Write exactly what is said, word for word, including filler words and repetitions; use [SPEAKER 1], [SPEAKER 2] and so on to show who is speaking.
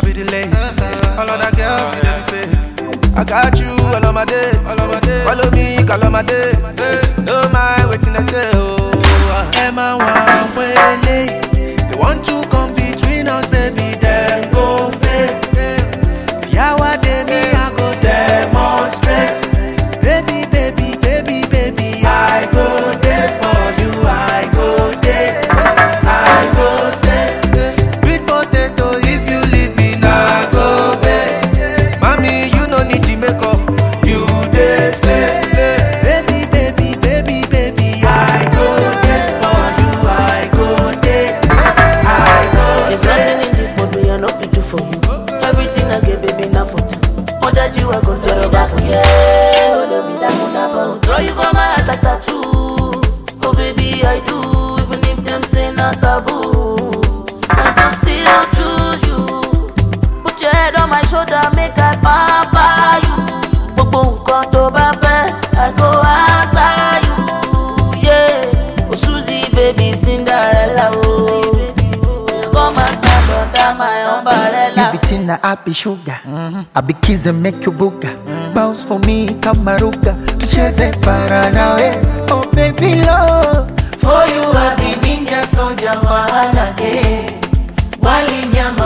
[SPEAKER 1] be the lace. All of that girls see them fake. I got you all of my day, all of my day. Follow me, call on my day. No mind waiting, I say, oh. Emma, one way late. They want to come between us, baby. Them go fake. Yeah, what they me, I go demonstrate. Baby, baby, baby, baby, I go there for you. I go there. I go say, sweet potato, if you leave me, now go back. Mommy, you no need to make up. You dey slay. Baby, baby, baby, baby, I go there for you. I go there. I go
[SPEAKER 2] There's
[SPEAKER 1] say.
[SPEAKER 2] nothing in this world me I no fit do for you. Everything I get, baby, now for two. More that you are gonna tell me that for you. Oh, don't be that one about. Draw you for my heart like tattoo. Oh, baby, I do. Even if them say not taboo, I can still choose you. Put your head on my shoulder, make I papa you. Boom, come to baby, I go answer you. Yeah, oh Susie, baby, Cinderella, oh. Come and stand under my umbrella.
[SPEAKER 3] You be Tina, I be sugar. Mm-hmm. I be kids and make you booga. Mm-hmm. Bounce for me, kamaruga. Tucheze para nawe. Oh baby love, for you I be ninja soldier mahala day. Wali nyama